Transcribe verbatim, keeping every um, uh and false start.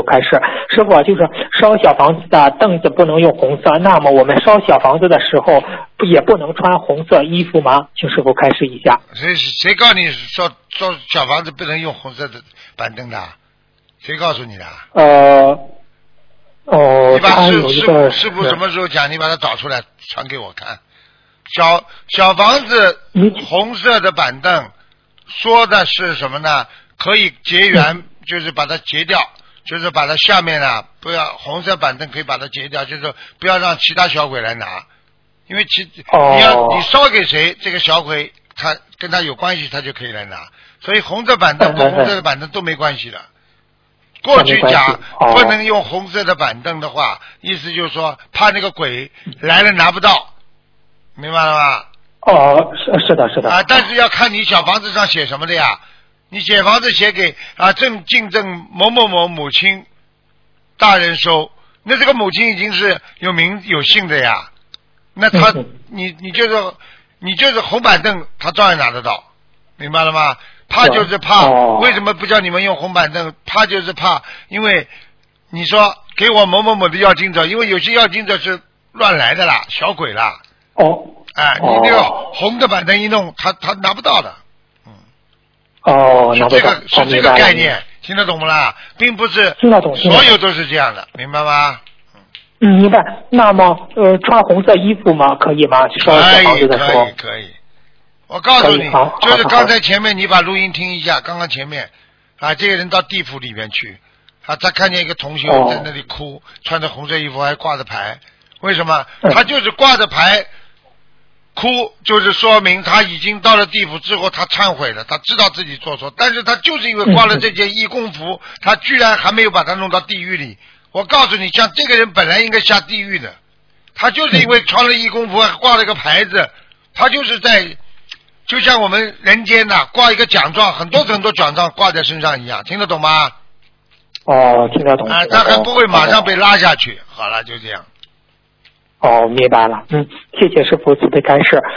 开示。师傅就是烧小房子的凳子不能用红色，那么我们烧小房子的时候也不能穿红色衣服吗？请师傅开示一下。 谁谁告诉你烧烧小房子不能用红色的板凳的？谁告诉你的？ 呃。哦， 你把师有一个师傅什么时候讲？你把它找出来传给我看。小小房子红色的板凳说的是什么呢？可以结缘，就是把它截掉，就是把它下面呢不要红色板凳可以把它截掉，就是不要让其他小鬼来拿，因为其、哦、你要你烧给谁，这个小鬼他跟他有关系，他就可以来拿，所以红色板凳跟红色的板凳都没关系的。过去讲不能用红色的板凳的话，意思就是说怕那个鬼来了拿不到，明白了吗？ 哦，是是的，是的。 啊，但是要看你小房子上写什么的呀。你写房子写给啊正敬正某某某母亲大人收，那这个母亲已经是有名有姓的呀。那他、嗯、你你就是你就是红板凳，他照样拿得到，明白了吗？怕就是怕， 哦、 为什么不叫你们用红板凳？怕就是怕，因为你说给我某某某的要经者，因为有些要经者是乱来的啦，小鬼啦。 哦。 哎，你那个红的板凳一弄，他他拿不到的。嗯。 哦， 是这个是这个概念，听得懂不啦？并不是听得懂， 所有都是这样的，明白吗？ 嗯，明白。那么呃，穿红色衣服吗？可以吗？烧小房子的时候。 可以可以。我告诉你，就是刚才前面你把录音听一下，刚刚前面啊，这个人到地府里面去，啊，他看见一个同学在那里哭，哦、穿着红色衣服还挂着牌，为什么？ 嗯、 他就是挂着牌哭，就是说明他已经到了地府之后，他忏悔了，他知道自己做错，但是他就是因为挂了这件义工服，嗯、他居然还没有把他弄到地狱里。我告诉你，像这个人本来应该下地狱的，他就是因为穿了义工服，还挂了个牌子，他就是在。就像我们人间呐、啊、挂一个奖状，很多很多奖状挂在身上一样，听得懂吗？ 哦，听得懂。 啊，他还不会马上被拉下去。哦、好了，就这样。 哦，明白了。嗯，谢谢师傅慈悲开示。